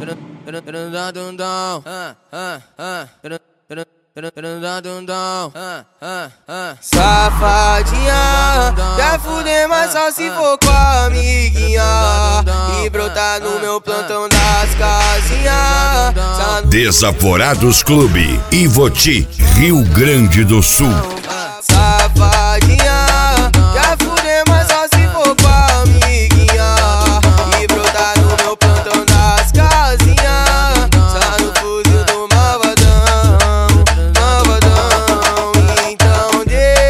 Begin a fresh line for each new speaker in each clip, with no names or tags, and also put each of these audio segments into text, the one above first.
Safadinha, quer fuder, mas só se for com a amiguinha e brotar no meu plantão das casinhas.
Desaforados Clube, Ivoti, Rio Grande do Sul.
Safadinha, quer fuder, mas só se for com a amiguinha e brotar no meu plantão das casinhas. Só no fuzil do malvadão, malvadão. Então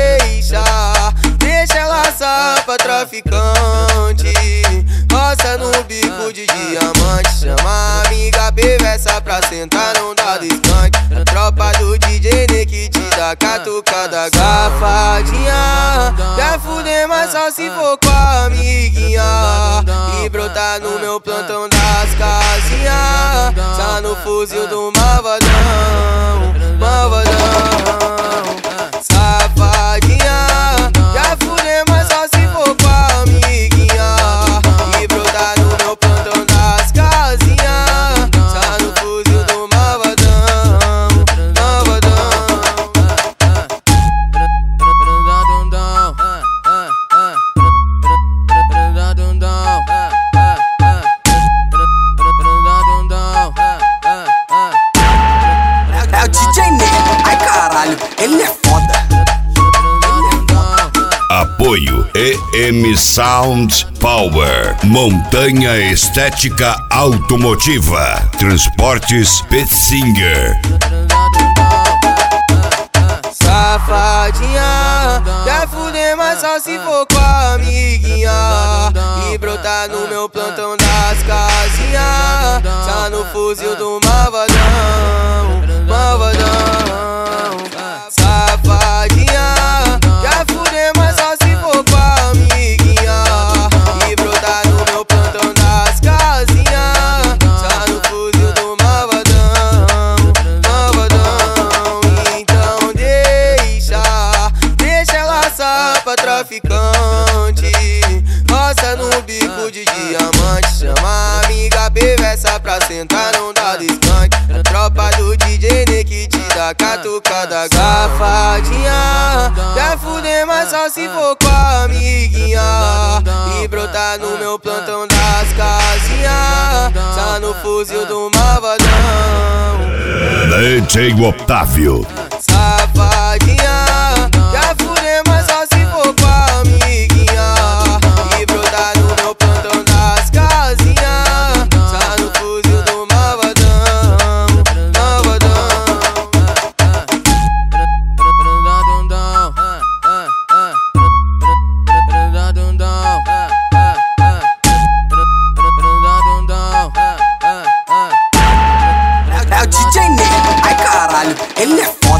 deixa ela assar pra traficante. Roça no bico de diamante, chama a amiga perversa pra sentar num dado skunk. A tropa do DJ que te dá catucada. Safadinha, quer fuder, mas só se for com a amiguinha e brotar no meu plantão das casinhas. Só no fuzil do malvadão, malvadão. Safadinha, quer fuder, mas só se for com a amiguinha e brotar no meu plantão das casinhas. Só no fuzil do malvadão, malvadão.
É o DJ Ney, ai caralho, ele é foda.
Apoio EM Sound Power, Montanha Estética Automotiva, Transportes Petzinger.
Safadinha, quer fuder, mas só se for com a amiguinha e brotar no meu plantão das casinhas. Só no fuzil do malvadão, malvadão. Safadinha, quer fuder, mas só se for com a amiguinha e brotar no meu plantão das casinhas. Só no fuzil do malvadão, malvadão. Então deixa ela assar pra traficante. Roça no bico de diamante, chama a amiga perversa pra sentar num dado skunk. A tropa do DJ que te dá catucada. Safadinha, quer fuder, mas só se for com a amiguinha e brotar no meu plantão das casinhas. Só no fuzil do malvadão,
DJ Otávio.
Safadinha, quer fuder, mas só se for com a amiguinha e brotar no meu plantão das casinhas. Só no fuzil do malvadão, malvadão.
É o DJ Ney, ai caralho, ele é foda.